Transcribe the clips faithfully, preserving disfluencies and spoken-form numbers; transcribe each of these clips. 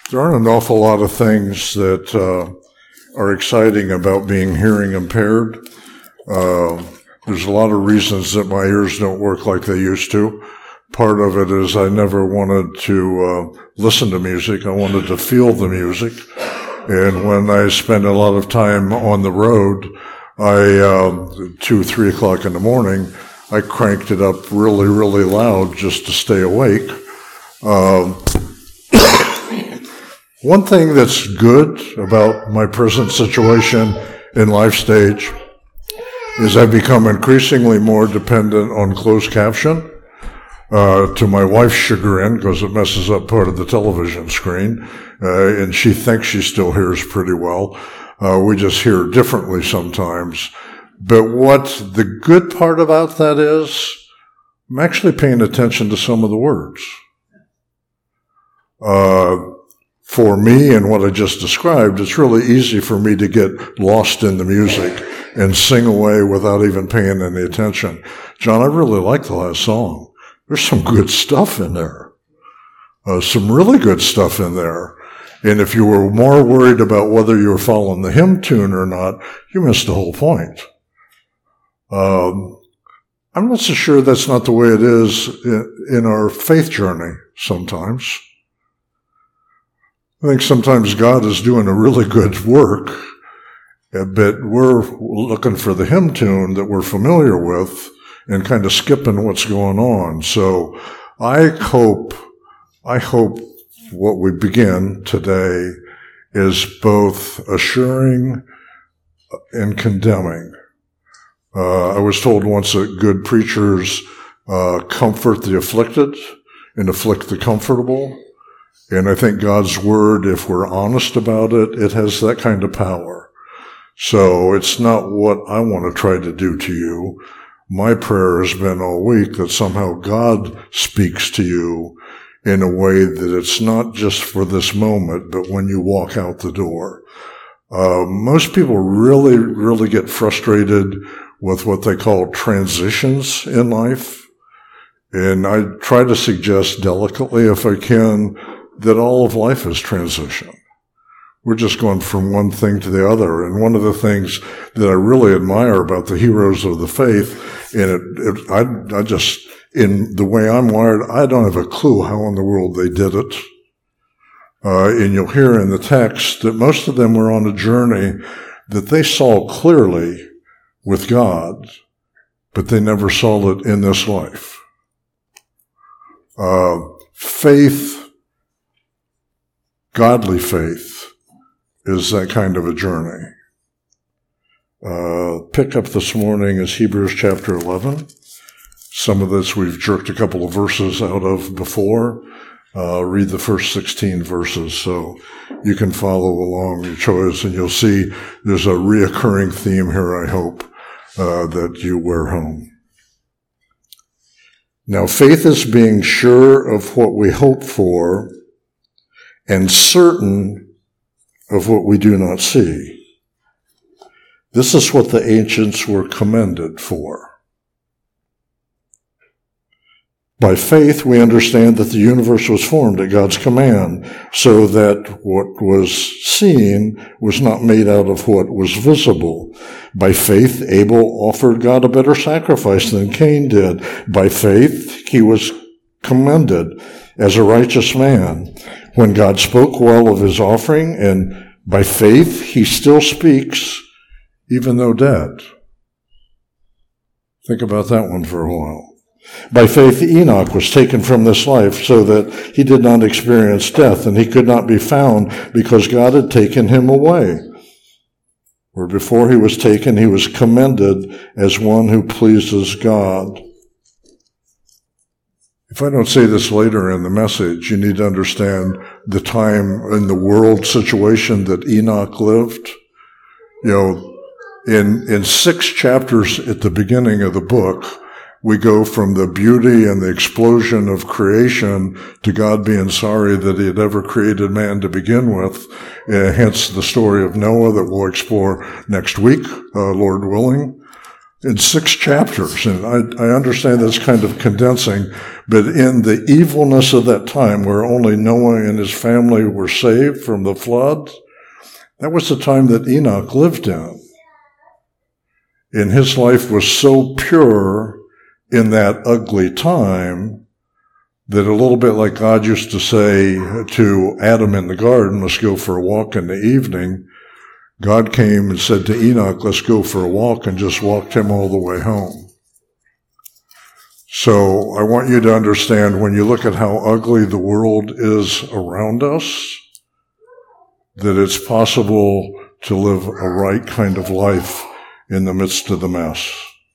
There aren't an awful lot of things that uh, are exciting about being hearing impaired. Uh, there's a lot of reasons that my ears don't work like they used to. Part of it is I never wanted to uh, listen to music. I wanted to feel the music. And when I spend a lot of time on the road, I, uh, two, three o'clock in the morning, I cranked it up really, really loud just to stay awake. Uh, One thing that's good about my present situation in life stage is I've become increasingly more dependent on closed caption, uh, to my wife's chagrin, because it messes up part of the television screen, uh, and she thinks she still hears pretty well. Uh, we just hear differently sometimes. But what the good part about that is, I'm actually paying attention to some of the words. Uh, For me and what I just described, it's really easy for me to get lost in the music and sing away without even paying any attention. John, I really like the last song. There's some good stuff in there. Uh, some really good stuff in there. And if you were more worried about whether you were following the hymn tune or not, you missed the whole point. Um, I'm not so sure that's not the way it is in, in our faith journey sometimes. I think sometimes God is doing a really good work, but we're looking for the hymn tune that we're familiar with and kind of skipping what's going on. So I hope, I hope what we begin today is both assuring and condemning. Uh, I was told once that good preachers uh, comfort the afflicted and afflict the comfortable. And I think God's word, if we're honest about it, it has that kind of power. So it's not what I want to try to do to you. My prayer has been all week that somehow God speaks to you in a way that it's not just for this moment, but when you walk out the door. Uh, most people really, really get frustrated with what they call transitions in life. And I try to suggest delicately, if I can, that all of life is transition. We're just going from one thing to the other. And one of the things that I really admire about the heroes of the faith, and it, it, I, I just, in the way I'm wired, I don't have a clue how in the world they did it. Uh, and you'll hear in the text that most of them were on a journey that they saw clearly with God, but they never saw it in this life. Uh, faith, godly faith, is that kind of a journey. Uh, pick up this morning is Hebrews chapter eleven. Some of this we've jerked a couple of verses out of before. Uh, read the first sixteen verses so you can follow along your choice, and you'll see there's a reoccurring theme here, I hope, uh, that you wear home. Now, faith is being sure of what we hope for and certain of what we do not see. This is what the ancients were commended for. By faith, we understand that the universe was formed at God's command, so that what was seen was not made out of what was visible. By faith, Abel offered God a better sacrifice than Cain did. By faith, he was commended as a righteous man when God spoke well of his offering, and by faith, he still speaks, even though dead. Think about that one for a while. By faith, Enoch was taken from this life so that he did not experience death, and he could not be found because God had taken him away. For before he was taken, he was commended as one who pleases God. If I don't say this later in the message, you need to understand the time and the world situation that Enoch lived. You know, in, in six chapters at the beginning of the book, we go from the beauty and the explosion of creation to God being sorry that he had ever created man to begin with, uh, hence the story of Noah that we'll explore next week, uh, Lord willing. in six chapters. And I, I understand that's kind of condensing, but in the evilness of that time where only Noah and his family were saved from the flood, that was the time that Enoch lived in. And his life was so pure in that ugly time that a little bit like God used to say to Adam in the garden, let's go for a walk in the evening, God came and said to Enoch, let's go for a walk, and just walked him all the way home. So I want you to understand, when you look at how ugly the world is around us, that it's possible to live a right kind of life in the midst of the mess.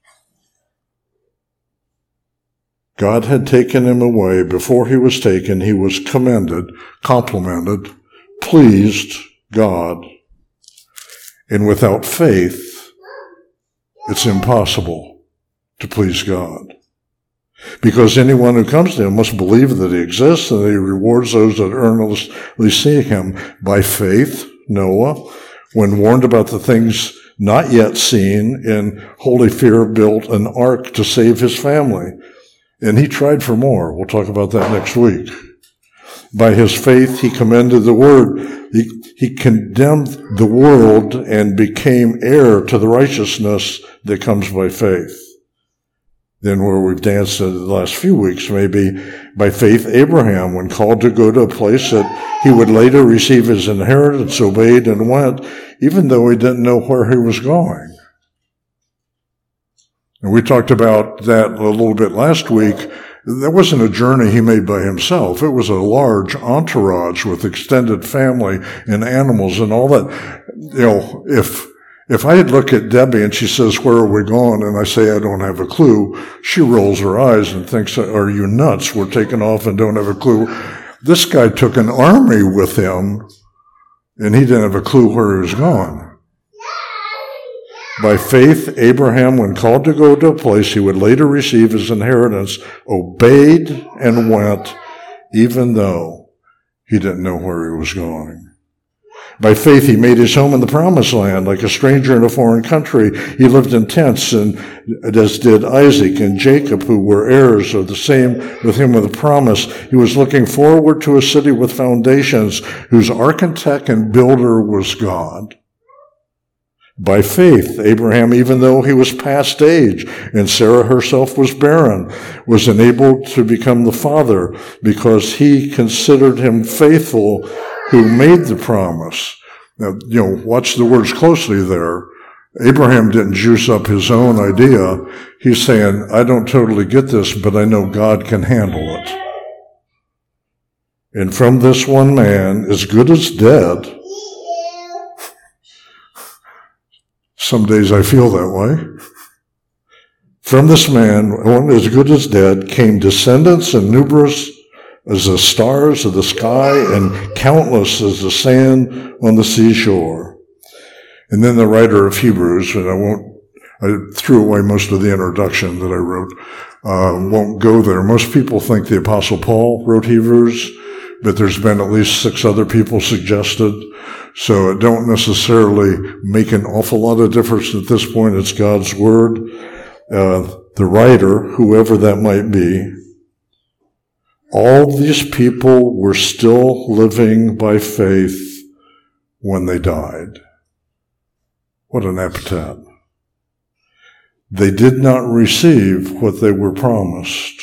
God had taken him away. Before he was taken, he was commended, complimented, pleased God. And without faith, it's impossible to please God. Because anyone who comes to him must believe that he exists and that he rewards those that earnestly seek him. By faith, Noah, when warned about the things not yet seen, in holy fear built an ark to save his family. And he tried for more. We'll talk about that next week. By his faith, he commended the word. He, he condemned the world and became heir to the righteousness that comes by faith. Then where we've danced in the last few weeks, maybe by faith, Abraham, when called to go to a place that he would later receive his inheritance, obeyed and went, even though he didn't know where he was going. And we talked about that a little bit last week. That wasn't a journey he made by himself. It was a large entourage with extended family and animals and all that. You know, if If I had looked at Debbie and she says, where are we going? And I say, I don't have a clue. She rolls her eyes and thinks, are you nuts? We're taking off and don't have a clue. This guy took an army with him and he didn't have a clue where he was going. By faith, Abraham, when called to go to a place he would later receive his inheritance, obeyed and went, even though he didn't know where he was going. By faith, he made his home in the promised land, like a stranger in a foreign country. He lived in tents, and as did Isaac and Jacob, who were heirs of the same with him with a promise. He was looking forward to a city with foundations, whose architect and builder was God. By faith, Abraham, even though he was past age and Sarah herself was barren, was enabled to become the father because he considered him faithful who made the promise. Now, you know, watch the words closely there. Abraham didn't juice up his own idea. He's saying, I don't totally get this, but I know God can handle it. And from this one man, as good as dead, some days I feel that way. From this man, one as good as dead, came descendants and numerous as the stars of the sky and countless as the sand on the seashore. And then the writer of Hebrews, and I won't, I threw away most of the introduction that I wrote, uh, won't go there. Most people think the Apostle Paul wrote Hebrews, but there's been at least six other people suggested. So it don't necessarily make an awful lot of difference at this point. It's God's word. Uh, the writer, whoever that might be, all these people were still living by faith when they died. What an epitaph. They did not receive what they were promised.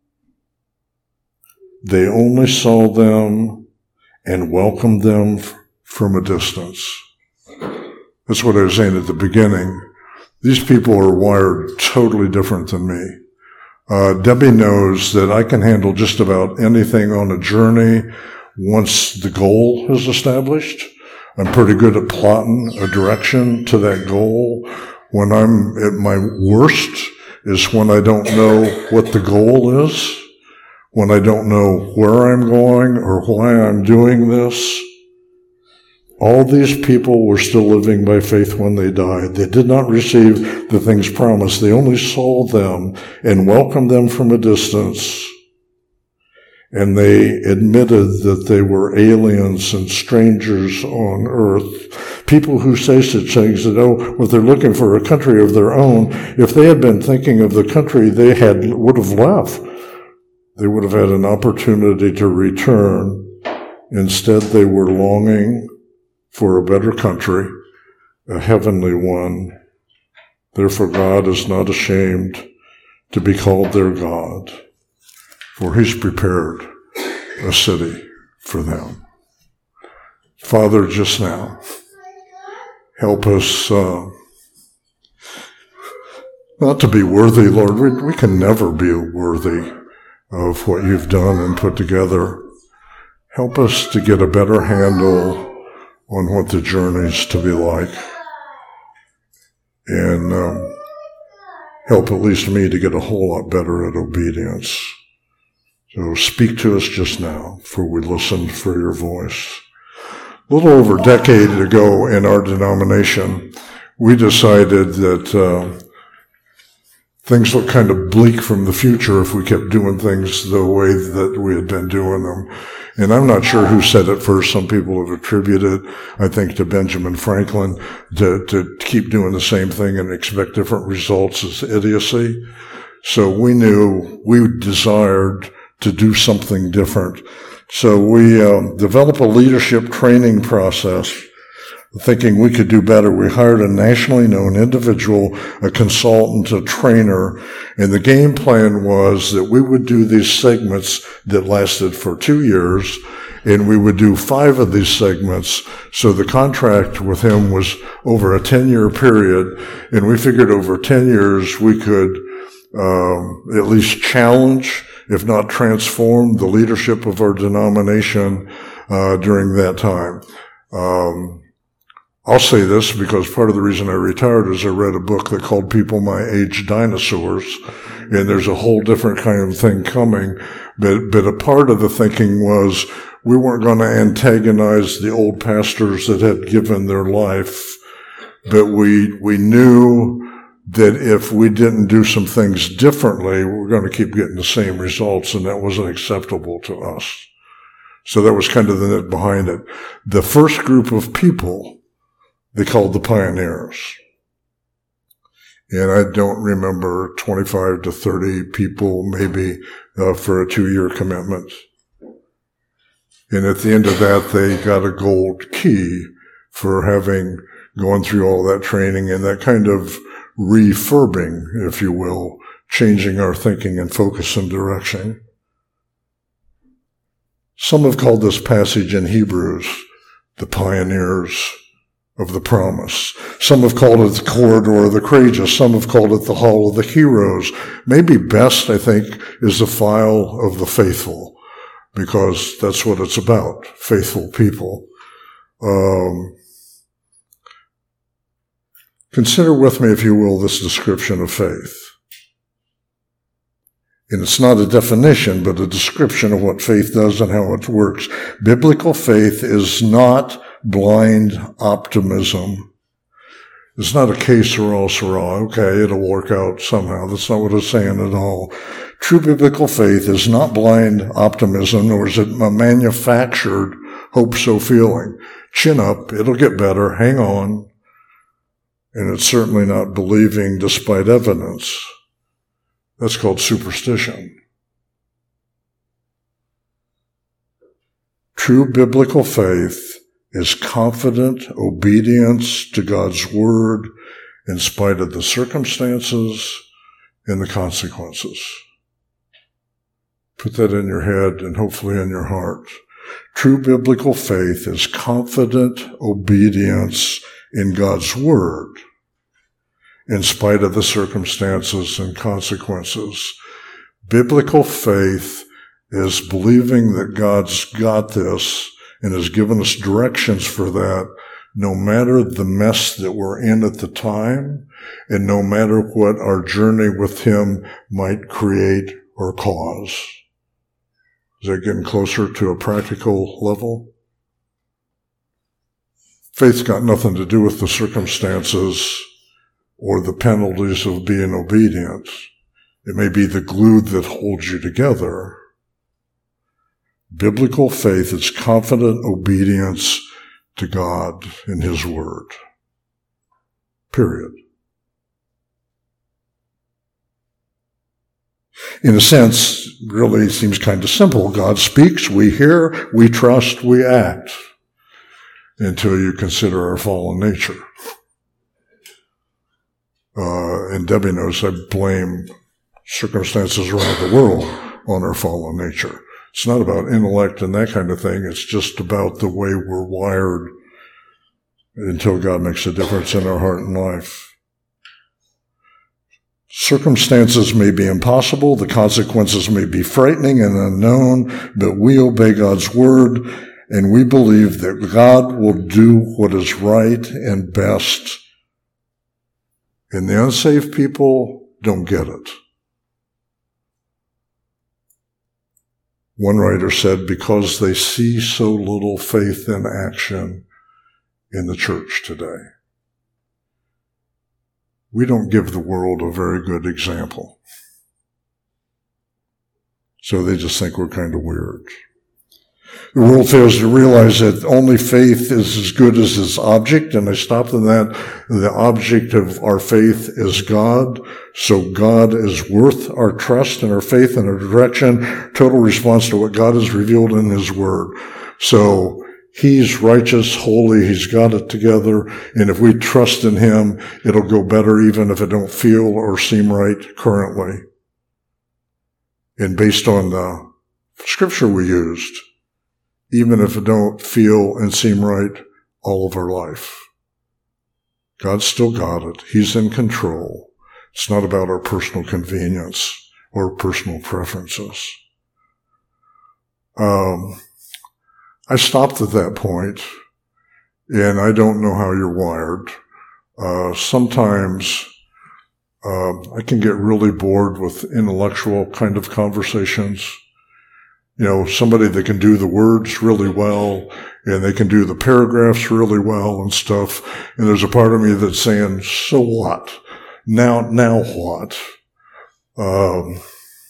They only saw them and welcomed them from a distance. That's what I was saying at the beginning. These people are wired totally different than me. Uh, Debbie knows that I can handle just about anything on a journey once the goal is established. I'm pretty good at plotting a direction to that goal. When I'm at my worst is when I don't know what the goal is, when I don't know where I'm going or why I'm doing this. All these people were still living by faith when they died. They did not receive the things promised. They only saw them and welcomed them from a distance. and they admitted that they were aliens and strangers on earth. People who say such things that, oh, well, they're looking for a country of their own. If they had been thinking of the country they had would have left, they would have had an opportunity to return. Instead, they were longing for a better country, a heavenly one. Therefore, God is not ashamed to be called their God, for he's prepared a city for them. Father, just now, help us uh, not to be worthy, Lord. We, we can never be worthy of what you've done and put together. Help us to get a better handle on what the journey's to be like. And um, help at least me to get a whole lot better at obedience. So speak to us just now, for we listened for your voice. A little over a decade ago in our denomination, we decided that uh, things looked kind of bleak from the future if we kept doing things the way that we had been doing them. And I'm not sure who said it first. Some people have attributed, I think, to Benjamin Franklin, to, to keep doing the same thing and expect different results is idiocy. So we knew, we desired to do something different. So we um, developed a leadership training process, thinking we could do better. We hired a nationally known individual, a consultant, a trainer, and the game plan was that we would do these segments that lasted for two years, and we would do five of these segments. So the contract with him was over a ten-year period, and we figured over ten years we could um, at least challenge, if not transform, the leadership of our denomination uh, during that time. Um, I'll say this because part of the reason I retired is I read a book that called People My Age Dinosaurs, and there's a whole different kind of thing coming. But, but a part of the thinking was we weren't going to antagonize the old pastors that had given their life, but we, we knew that if we didn't do some things differently, we were going to keep getting the same results, and that wasn't acceptable to us. So that was kind of the net behind it. The first group of people they called the pioneers. And I don't remember twenty-five to thirty people maybe uh, for a two-year commitment. And at the end of that, they got a gold key for having gone through all that training and that kind of refurbing, if you will, changing our thinking and focus and direction. Some have called this passage in Hebrews the pioneers of the promise. Some have called it the corridor of the courageous. Some have called it the hall of the heroes. Maybe best, I think, is the file of the faithful, because that's what it's about, faithful people. Um, consider with me, if you will, this description of faith. And it's not a definition, but a description of what faith does and how it works. Biblical faith is not blind optimism. It's not a que sera, sera. Okay, it'll work out somehow. That's not what it's saying at all. True biblical faith is not blind optimism, nor is it a manufactured hope-so feeling. Chin up, it'll get better, hang on. And it's certainly not believing despite evidence. That's called superstition. True biblical faith is confident obedience to God's word in spite of the circumstances and the consequences. Put that in your head and hopefully in your heart. True biblical faith is confident obedience in God's word in spite of the circumstances and consequences. Biblical faith is believing that God's got this and has given us directions for that, no matter the mess that we're in at the time, and no matter what our journey with Him might create or cause. Is that getting closer to a practical level? Faith's got nothing to do with the circumstances or the penalties of being obedient. It may be the glue that holds you together. Biblical faith is confident obedience to God and His Word. Period. In a sense, really it seems kind of simple. God speaks, we hear, we trust, we act, until you consider our fallen nature. Uh, and Debbie knows I blame circumstances around the world on our fallen nature. It's not about intellect and that kind of thing. It's just about the way we're wired until God makes a difference in our heart and life. Circumstances may be impossible, the consequences may be frightening and unknown, but we obey God's word, and we believe that God will do what is right and best. And the unsaved people don't get it. One writer said, because they see so little faith in action in the church today. We don't give the world a very good example. So they just think we're kind of weird. The world fails to realize that only faith is as good as its object, and I stopped in that. The object of our faith is God, so God is worth our trust and our faith and our direction, total response to what God has revealed in His Word. So He's righteous, holy, He's got it together, and if we trust in Him, it'll go better even if it don't feel or seem right currently. And based on the scripture we used, even if it don't feel and seem right all of our life, God's still got it. He's in control. It's not about our personal convenience or personal preferences. Um... I stopped at that point, and I don't know how you're wired. Uh, sometimes uh, I can get really bored with intellectual kind of conversations. You know, somebody that can do the words really well, and they can do the paragraphs really well and stuff. And there's a part of me that's saying, so what? Now, now what? Um,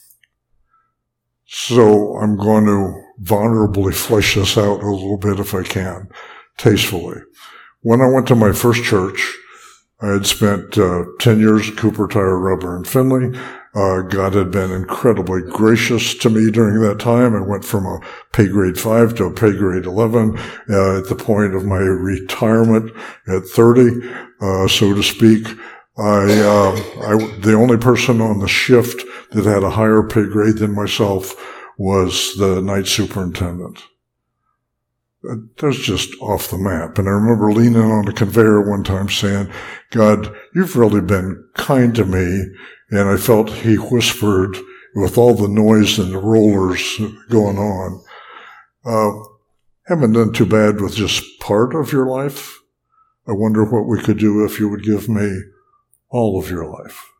so I'm going to vulnerably flesh this out a little bit if I can, tastefully. When I went to my first church, I had spent uh, ten years at Cooper Tire Rubber in Findlay. Uh, God had been incredibly gracious to me during that time. I went from a pay grade five to a pay grade eleven uh, at the point of my retirement at thirty, uh, so to speak. I, uh, I, the only person on the shift that had a higher pay grade than myself was the night superintendent. That was just off the map. And I remember leaning on a conveyor one time saying, God, you've really been kind to me. And I felt He whispered with all the noise and the rollers going on, uh, haven't done too bad with just part of your life. I wonder what we could do if you would give me all of your life.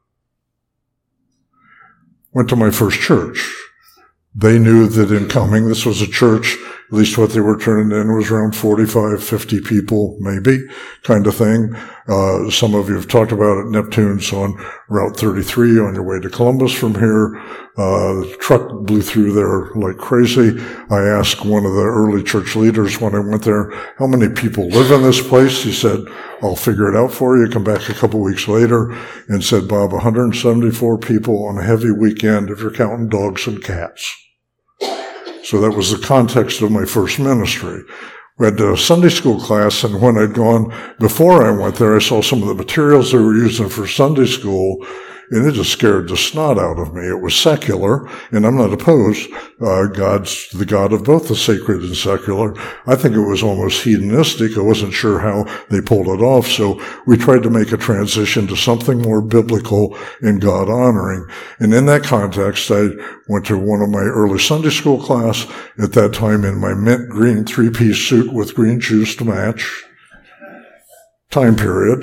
Went to my first church. They knew that in coming, this was a church, at least what they were turning in was around forty-five, fifty people, maybe, kind of thing. Uh, some of you have talked about it. Neptune's on Route thirty-three on your way to Columbus from here. Uh, the truck blew through there like crazy. I asked one of the early church leaders when I went there, how many people live in this place? He said, I'll figure it out for you. Come back a couple weeks later and said, Bob, one hundred seventy-four people on a heavy weekend if you're counting dogs and cats. So that was the context of my first ministry. We had a Sunday school class, and when I'd gone, before I went there, I saw some of the materials they were using for Sunday school, and it just scared the snot out of me. It was secular, and I'm not opposed. Uh, God's the God of both the sacred and secular. I think it was almost hedonistic. I wasn't sure how they pulled it off, so we tried to make a transition to something more biblical and God-honoring. And in that context, I went to one of my early Sunday school class, at that time in my mint green three-piece suit with green shoes to match, time period.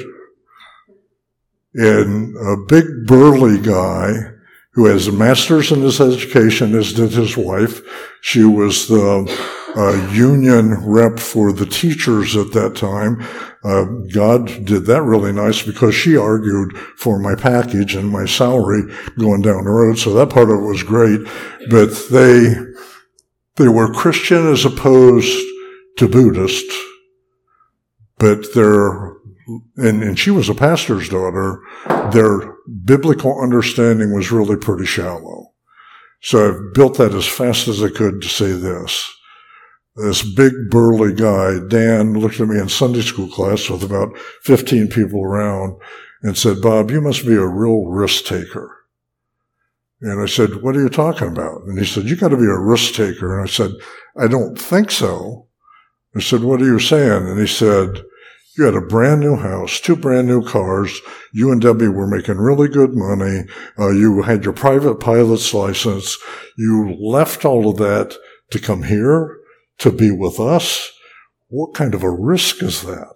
And a big burly guy who has a master's in his education, as did his wife. She was the uh, union rep for the teachers at that time. Uh, God did that really nice because she argued for my package and my salary going down the road. So that part of it was great. But they They were Christian as opposed to Buddhist, but their, and, and she was a pastor's daughter, their biblical understanding was really pretty shallow. So I've built that as fast as I could to say this. This big burly guy, Dan, looked at me in Sunday school class with about fifteen people around and said, "Bob, you must be a real risk taker." And I said, "What are you talking about?" And he said, "You got to be a risk taker." And I said, "I don't think so." I said, "What are you saying?" And he said, "You had a brand new house, two brand new cars. You and Debbie were making really good money. Uh, you had your private pilot's license. You left all of that to come here to be with us. What kind of a risk is that?"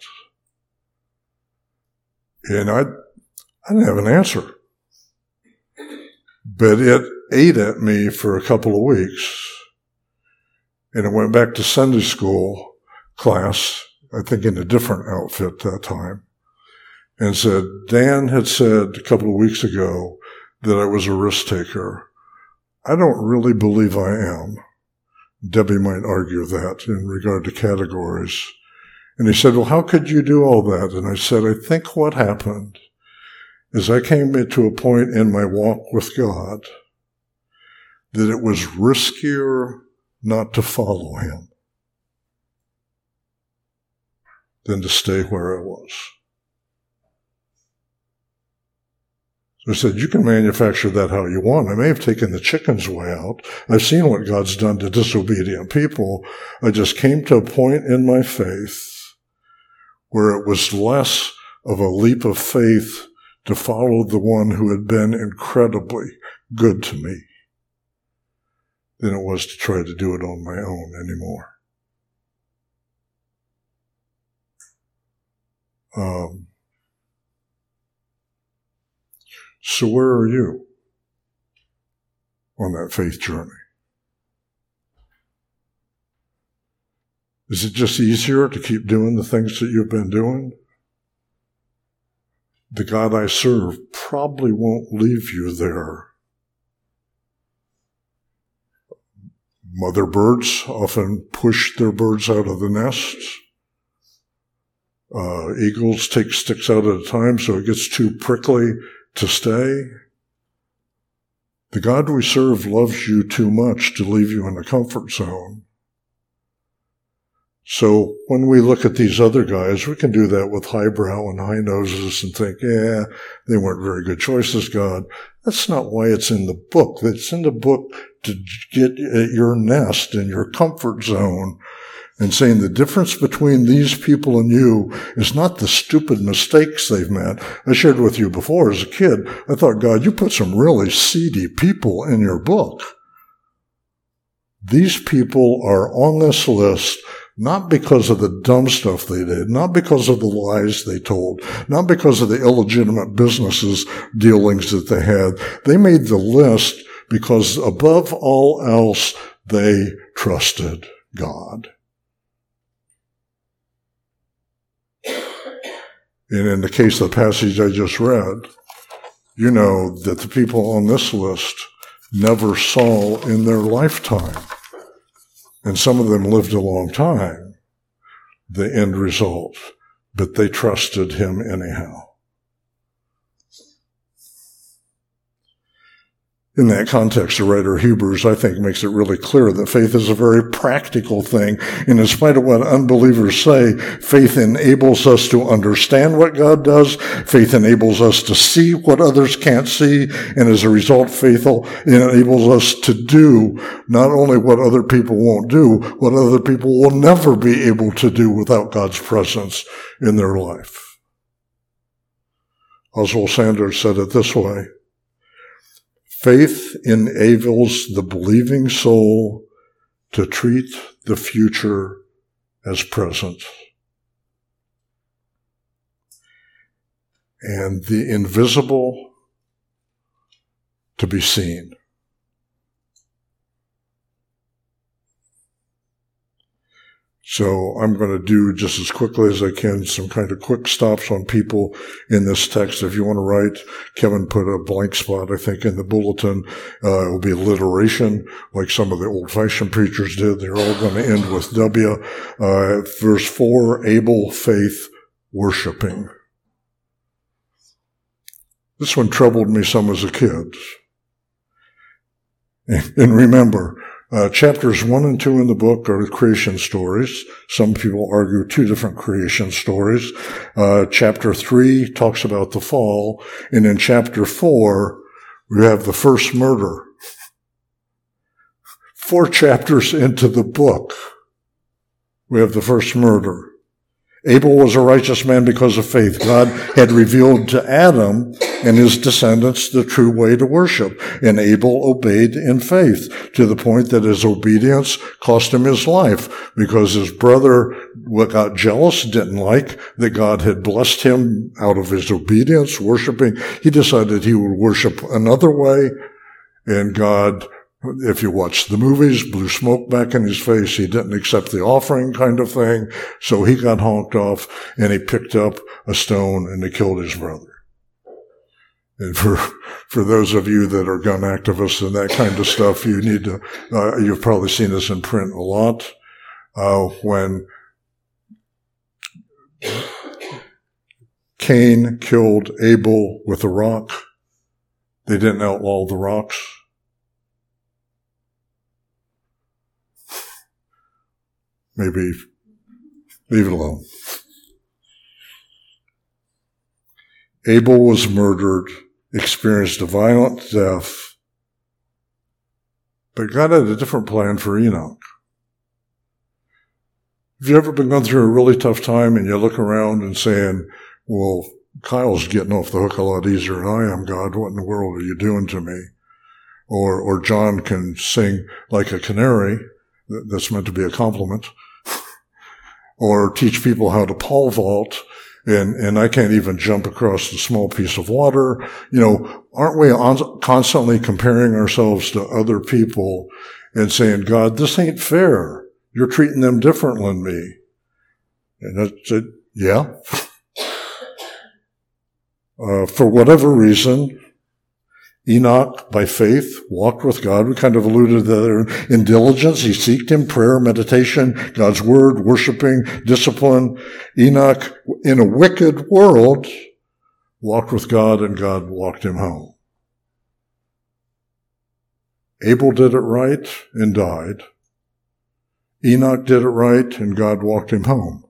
And I, I didn't have an answer. But it ate at me for a couple of weeks. And I went back to Sunday school class, I think in a different outfit that time, and said, "Dan had said a couple of weeks ago that I was a risk taker. I don't really believe I am." Debbie might argue that in regard to categories. And he said, "Well, how could you do all that?" And I said, "I think what happened is I came to a point in my walk with God that it was riskier not to follow him than to stay where I was." So I said, "You can manufacture that how you want. I may have taken the chicken's way out. I've seen what God's done to disobedient people. I just came to a point in my faith where it was less of a leap of faith to follow the one who had been incredibly good to me than it was to try to do it on my own anymore." Um, so where are you on that faith journey? Is it just easier to keep doing the things that you've been doing? The God I serve probably won't leave you there. Mother birds often push their birds out of the nest. Uh, eagles take sticks out at a time so it gets too prickly to stay. The God we serve loves you too much to leave you in a comfort zone. So when we look at these other guys, we can do that with highbrow and high noses and think, yeah, they weren't very good choices, God. That's not why it's in the book. It's in the book to get at your nest and your comfort zone and saying the difference between these people and you is not the stupid mistakes they've made. I shared with you before, as a kid, I thought, God, you put some really seedy people in your book. These people are on this list not because of the dumb stuff they did, not because of the lies they told, not because of the illegitimate businesses dealings that they had. They made the list because above all else, they trusted God. And in the case of the passage I just read, you know that the people on this list never saw in their lifetime, and some of them lived a long time, the end result, but they trusted him anyhow. In that context, the writer of Hebrews, I think, makes it really clear that faith is a very practical thing. And in spite of what unbelievers say, faith enables us to understand what God does. Faith enables us to see what others can't see. And as a result, faith enables us to do not only what other people won't do, what other people will never be able to do without God's presence in their life. Oswald Sanders said it this way: faith enables the believing soul to treat the future as present, and the invisible to be seen. So I'm going to do just as quickly as I can some kind of quick stops on people in this text. If you want to write, Kevin put a blank spot, I think, in the bulletin. Uh, it will be alliteration, like some of the old-fashioned preachers did. They're all going to end with W. Uh, verse four, Abel, faith, worshiping. This one troubled me some as a kid. And remember, Uh, chapters one and two in the book are creation stories. Some people argue two different creation stories. Uh, chapter three talks about the fall. And in chapter four, we have the first murder. Four chapters into the book, we have the first murder. Abel was a righteous man because of faith. God had revealed to Adam and his descendants the true way to worship, and Abel obeyed in faith to the point that his obedience cost him his life because his brother got jealous, didn't like that God had blessed him out of his obedience, worshiping. He decided he would worship another way, and God, if you watch the movies, blew smoke back in his face. He didn't accept the offering kind of thing. So he got honked off and he picked up a stone and he killed his brother. And for, for those of you that are gun activists and that kind of stuff, you need to, uh, you've probably seen this in print a lot. Uh, when Cain killed Abel with a rock, they didn't outlaw the rocks. Maybe leave it alone. Abel was murdered, experienced a violent death, but God had a different plan for Enoch. Have you ever been going through a really tough time and you look around and saying, well, Kyle's getting off the hook a lot easier than I am, God. What in the world are you doing to me? Or, or John can sing like a canary. That's meant to be a compliment. Or teach people how to pole vault, and, and I can't even jump across a small piece of water. You know, aren't we on, constantly comparing ourselves to other people and saying, God, this ain't fair. You're treating them different than me. And that's it. Yeah. Uh, for whatever reason, Enoch, by faith, walked with God. We kind of alluded to that in diligence. He seeked him, prayer, meditation, God's word, worshiping, discipline. Enoch, in a wicked world, walked with God, and God walked him home. Abel did it right and died. Enoch did it right, and God walked him home.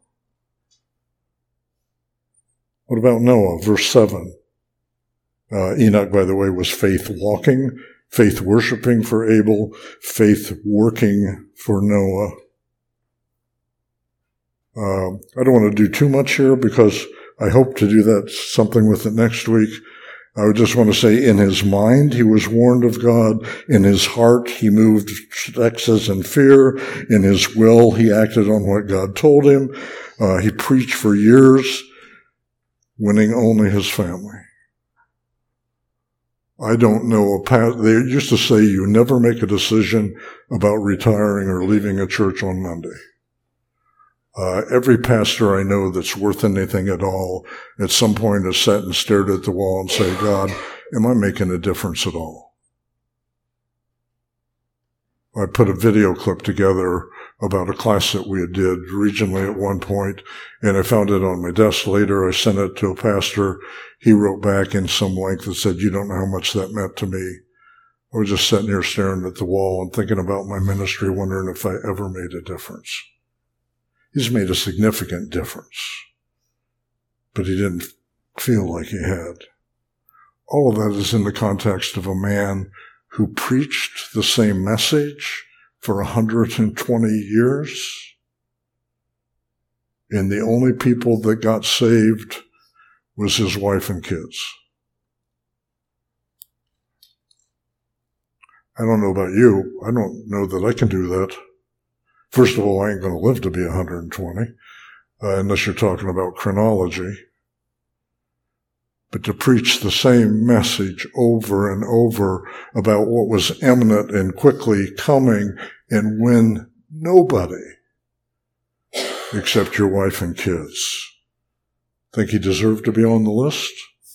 What about Noah? Verse seven. Uh, Enoch, by the way, was faith walking, faith worshiping for Abel, faith working for Noah. Uh, I don't want to do too much here because I hope to do that something with it next week. I would just want to say in his mind, he was warned of God. In his heart, he moved excess and fear. In his will, he acted on what God told him. Uh, he preached for years, winning only his family. I don't know a past, they used to say you never make a decision about retiring or leaving a church on Monday. Uh, every pastor I know that's worth anything at all, at some point has sat and stared at the wall and said, God, am I making a difference at all? I put a video clip together about a class that we had did regionally at one point, and I found it on my desk later. I sent it to a pastor. He wrote back in some length and said, you don't know how much that meant to me. I was just sitting here staring at the wall and thinking about my ministry, wondering if I ever made a difference. He's made a significant difference, but he didn't feel like he had. All of that is in the context of a man who preached the same message for one hundred twenty years, and the only people that got saved was his wife and kids. I don't know about you. I don't know that I can do that. First of all, I ain't going to live to be one hundred twenty, uh, unless you're talking about chronology. But to preach the same message over and over about what was imminent and quickly coming and win nobody. except your wife and kids. Think he deserved to be on the list?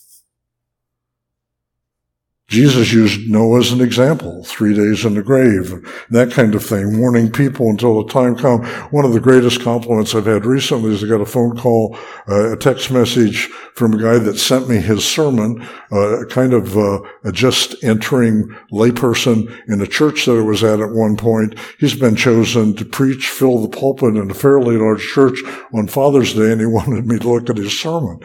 Jesus used Noah as an example, three days in the grave, that kind of thing, warning people until the time comes. One of the greatest compliments I've had recently is I got a phone call, uh, a text message from a guy that sent me his sermon, uh, kind of uh, a just entering layperson in a church that I was at at one point. He's been chosen to preach, fill the pulpit in a fairly large church on Father's Day, and he wanted me to look at his sermon.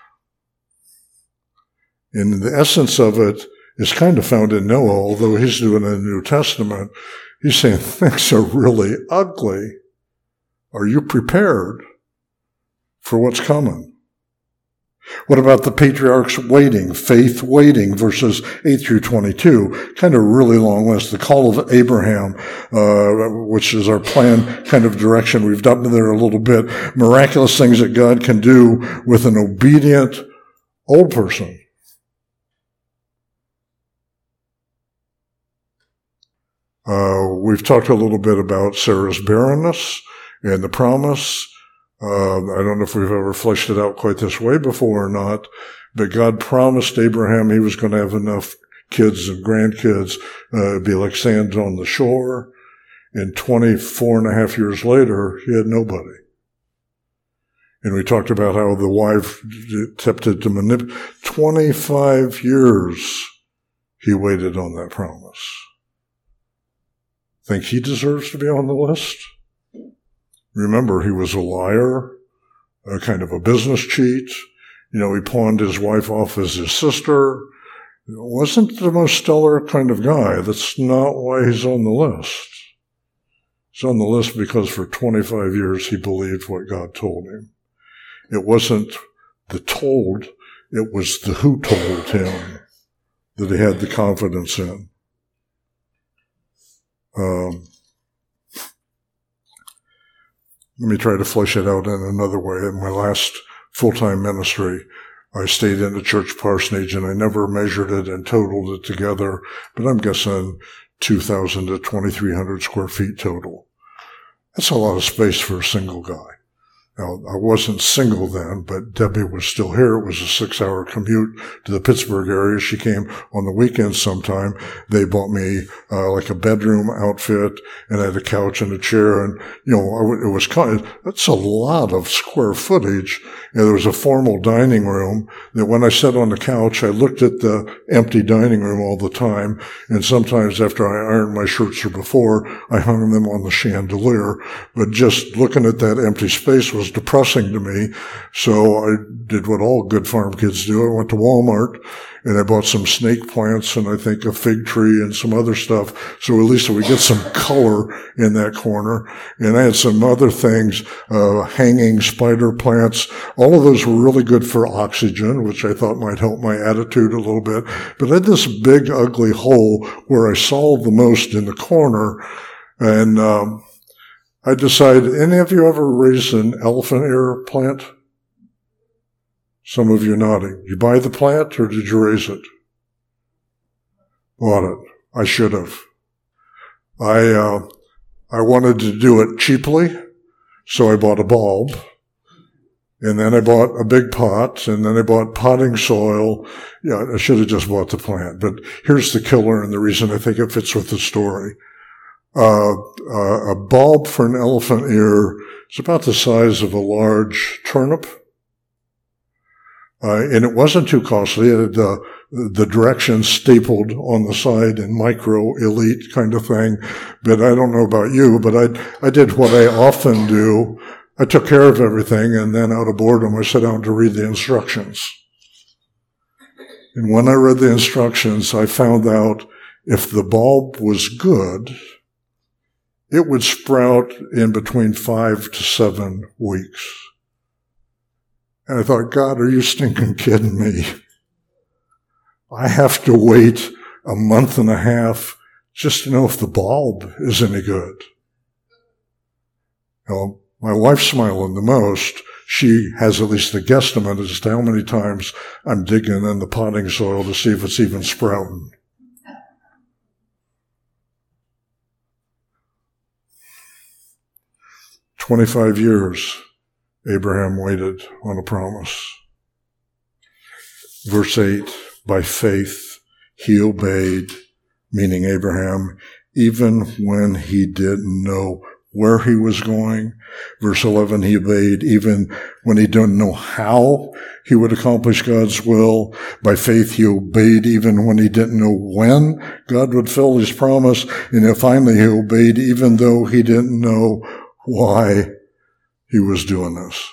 And the essence of it is kind of found in Noah, although he's doing it in the New Testament. He's saying things are really ugly. Are you prepared for what's coming? What about the patriarchs waiting, faith waiting, verses eight through twenty-two? Kind of really long list. The call of Abraham, uh, which is our plan kind of direction. We've done there a little bit. Miraculous things that God can do with an obedient old person. Uh, we've talked a little bit about Sarah's barrenness and the promise. Uh, I don't know if we've ever fleshed it out quite this way before or not, but God promised Abraham he was going to have enough kids and grandkids, uh, be like sand on the shore. And twenty-four and a half years later, he had nobody. And we talked about how the wife attempted to manipulate. twenty-five years he waited on that promise. Think he deserves to be on the list? Remember, he was a liar, a kind of a business cheat. You know, he pawned his wife off as his sister. Wasn't the most stellar kind of guy. That's not why he's on the list. He's on the list because for twenty-five years he believed what God told him. It wasn't the told, it was the who told him that he had the confidence in. Um, let me try to flesh it out in another way. In my last full-time ministry, I stayed in the church parsonage, and I never measured it and totaled it together, but I'm guessing two thousand to twenty-three hundred square feet total. That's a lot of space for a single guy. Now, I wasn't single then, but Debbie was still here. It was a six-hour commute to the Pittsburgh area. She came on the weekends sometime. They bought me uh, like a bedroom outfit, and I had a couch and a chair, and, you know, it was kind of, that's a lot of square footage. And there was a formal dining room that when I sat on the couch, I looked at the empty dining room all the time, and sometimes after I ironed my shirts or before, I hung them on the chandelier. But just looking at that empty space was depressing to me. So I did what all good farm kids do. I went to Walmart and I bought some snake plants and I think a fig tree and some other stuff. So at least we get some color in that corner. And I had some other things, uh, hanging spider plants. All of those were really good for oxygen, which I thought might help my attitude a little bit. But I had this big ugly hole where I saw the most in the corner. And, um, I decided, any of you ever raised an elephant ear plant? Some of you nodding. Did you buy the plant or did you raise it? Bought it. I should have. I, uh, I wanted to do it cheaply, so I bought a bulb. And then I bought a big pot, and then I bought potting soil. Yeah, I should have just bought the plant. But here's the killer and the reason I think it fits with the story. Uh, uh, a bulb for an elephant ear is about the size of a large turnip. Uh, and it wasn't too costly. It had the, the directions stapled on the side in micro elite kind of thing. But I don't know about you, but I, I did what I often do. I took care of everything, and then out of boredom, I sat down to read the instructions. And when I read the instructions, I found out if the bulb was good, it would sprout in between five to seven weeks. And I thought, God, are you stinking kidding me? I have to wait a month and a half just to know if the bulb is any good. You know, my wife's smiling the most. She has at least a guesstimate as to how many times I'm digging in the potting soil to see if it's even sprouting. twenty-five years, Abraham waited on a promise. Verse eight, by faith, he obeyed, meaning Abraham, even when he didn't know where he was going. Verse eleven, he obeyed even when he didn't know how he would accomplish God's will. By faith, he obeyed even when he didn't know when God would fill his promise. And then finally, he obeyed even though he didn't know why he was doing this.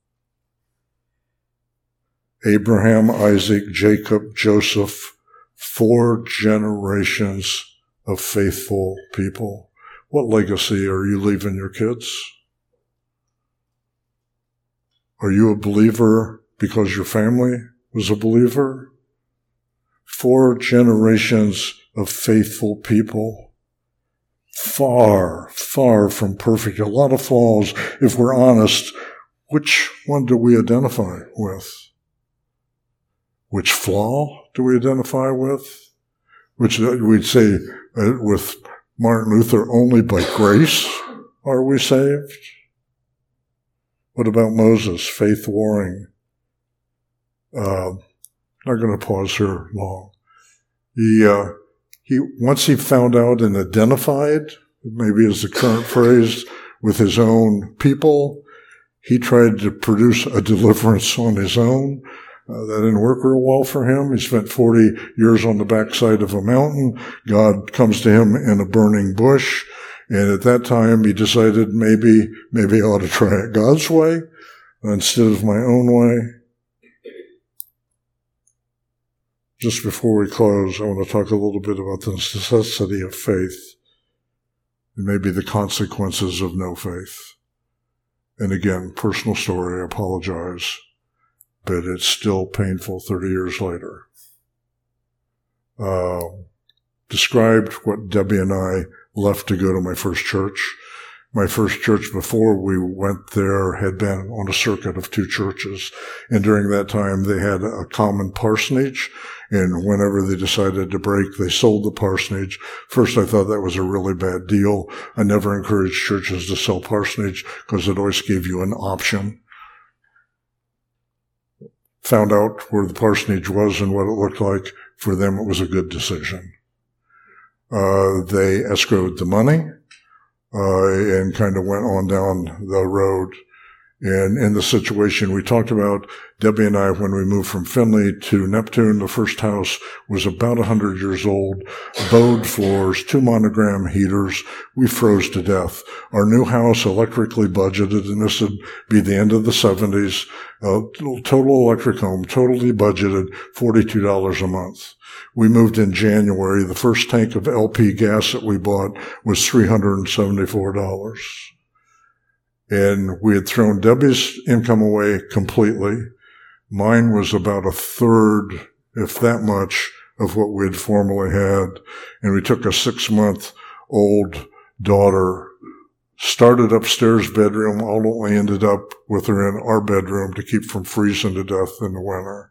Abraham, Isaac, Jacob, Joseph, four generations of faithful people. What legacy are you leaving your kids? Are you a believer because your family was a believer? Four generations of faithful people. Far, far from perfect. A lot of flaws. If we're honest, which one do we identify with? Which flaw do we identify with? Which we'd say uh, with Martin Luther, only by grace are we saved? What about Moses, faith warring? Uh, not going to pause here long. He, uh, he, once he found out and identified, maybe is the current phrase, with his own people, he tried to produce a deliverance on his own. Uh, that didn't work real well for him. He spent forty years on the backside of a mountain. God comes to him in a burning bush. And at that time, he decided maybe, maybe I ought to try it God's way instead of my own way. Just before we close, I want to talk a little bit about the necessity of faith and maybe the consequences of no faith. And again, personal story, I apologize, but it's still painful thirty years later. Uh, described what Debbie and I left to go to my first church. My first church before we went there had been on a circuit of two churches. And during that time, they had a common parsonage. And whenever they decided to break, they sold the parsonage. First, I thought that was a really bad deal. I never encouraged churches to sell parsonage because it always gave you an option. Found out where the parsonage was and what it looked like. For them, it was a good decision. Uh, they escrowed the money, uh, and kind of went on down the road. And in the situation we talked about, Debbie and I, when we moved from Findlay to Neptune, the first house was about one hundred years old, bowed floors, two monogram heaters. We froze to death. Our new house, electrically budgeted, and this would be the end of the seventies, uh, total electric home, totally budgeted, forty-two dollars a month. We moved in January. The first tank of L P gas that we bought was three hundred seventy-four dollars. And we had thrown Debbie's income away completely. Mine was about a third, if that much, of what we had formerly had. And we took a six-month-old daughter, started upstairs bedroom, ultimately ended up with her in our bedroom to keep from freezing to death in the winter.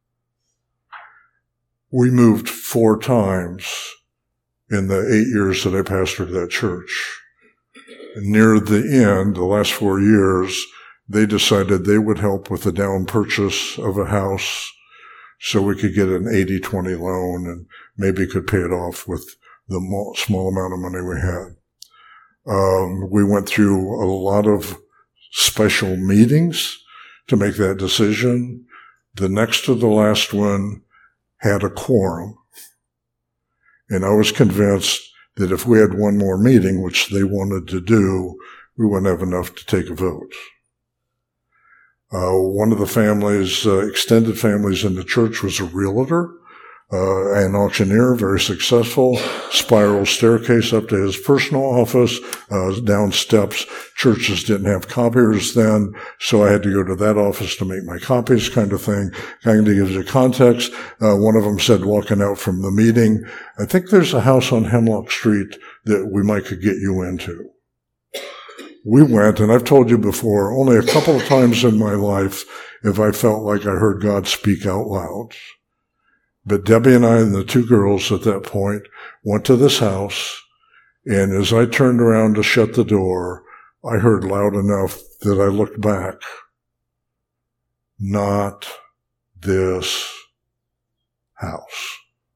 We moved four times in the eight years that I pastored that church. Near the end, the last four years, they decided they would help with the down purchase of a house so we could get an eighty twenty loan and maybe could pay it off with the small amount of money we had. Um, we went through a lot of special meetings to make that decision. The next to the last one had a quorum. And I was convinced that if we had one more meeting, which they wanted to do, we wouldn't have enough to take a vote. Uh, one of the families, uh, extended families in the church was a realtor, uh, an auctioneer, very successful, spiral staircase up to his personal office, uh, down steps. Churches didn't have copiers then, so I had to go to that office to make my copies, kind of thing. Kind of gives you context. Uh, one of them said, walking out from the meeting, I think there's a house on Hemlock Street that we might could get you into. We went, and I've told you before, only a couple of times in my life have I felt like I heard God speak out loud. But Debbie and I and the two girls at that point went to this house, and as I turned around to shut the door, I heard loud enough that I looked back. Not this house.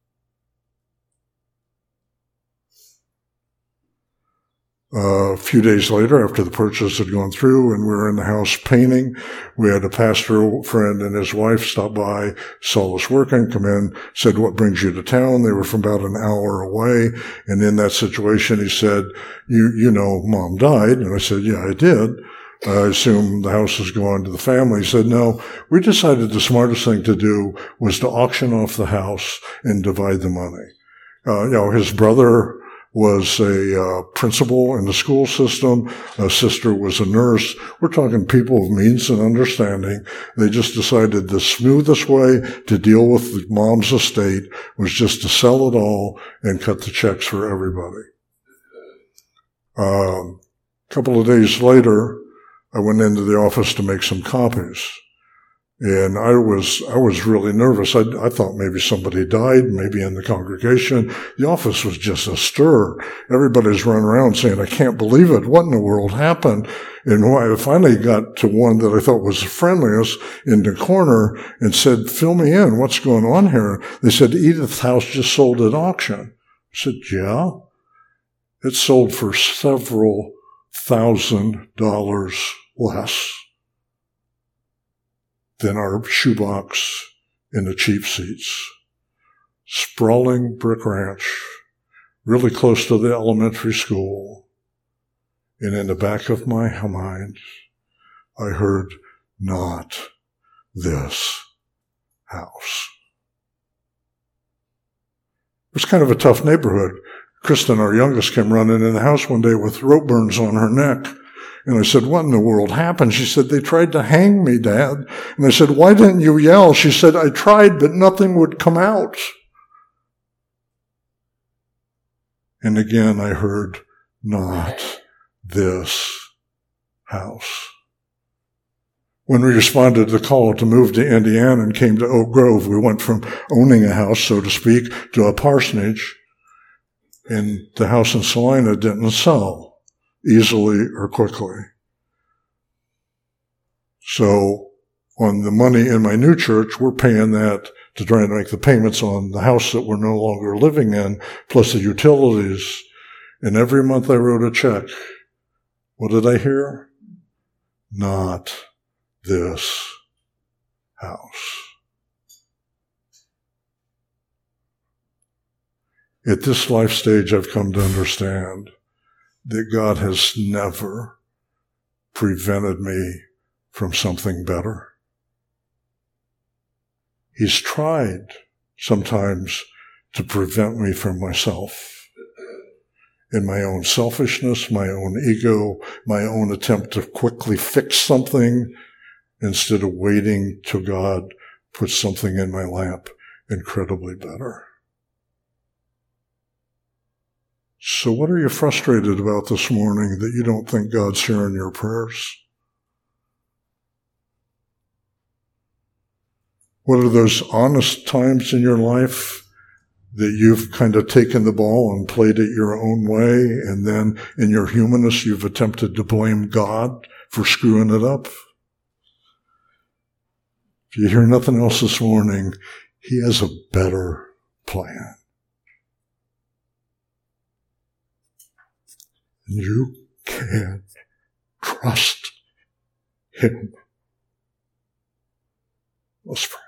Uh, a few days later, after the purchase had gone through and we were in the house painting, we had a pastor friend and his wife stop by, saw us working, come in, said, "What brings you to town?" They were from about an hour away. And in that situation, he said, you, you know, Mom died. And I said, "Yeah, I did. I assume the house is going to the family." He said, "No, we decided the smartest thing to do was to auction off the house and divide the money." Uh, you know, his brother was a uh, principal in the school system. A sister was a nurse. We're talking people of means and understanding. They just decided the smoothest way to deal with the mom's estate was just to sell it all and cut the checks for everybody. Um, a couple of days later, I went into the office to make some copies. And I was, I was really nervous. I, I thought maybe somebody died, maybe in the congregation. The office was just a stir. Everybody's running around saying, "I can't believe it. What in the world happened?" And I finally got to one that I thought was the friendliest in the corner and said, "Fill me in. What's going on here?" They said, "Edith's house just sold at auction." I said, "Yeah." It sold for several thousand dollars less than our shoebox in the cheap seats. Sprawling brick ranch, really close to the elementary school. And in the back of my mind, I heard, "Not this house." It was kind of a tough neighborhood. Kristen, our youngest, came running in the house one day with rope burns on her neck. And I said, "What in the world happened?" She said, "They tried to hang me, Dad." And I said, "Why didn't you yell?" She said, "I tried, but nothing would come out." And again, I heard, "Not this house." When we responded to the call to move to Indiana and came to Oak Grove, we went from owning a house, so to speak, to a parsonage. And the house in Salina didn't sell easily or quickly. So on the money in my new church, we're paying that to try and make the payments on the house that we're no longer living in, plus the utilities. And every month I wrote a check. What did I hear? Not this house. At this life stage, I've come to understand that God has never prevented me from something better. He's tried sometimes to prevent me from myself, in my own selfishness, my own ego, my own attempt to quickly fix something instead of waiting till God puts something in my lap incredibly better. So what are you frustrated about this morning that you don't think God's hearing your prayers? What are those honest times in your life that you've kind of taken the ball and played it your own way, and then in your humanness you've attempted to blame God for screwing it up? If you hear nothing else this morning, He has a better plan. You can trust Him. Let's pray.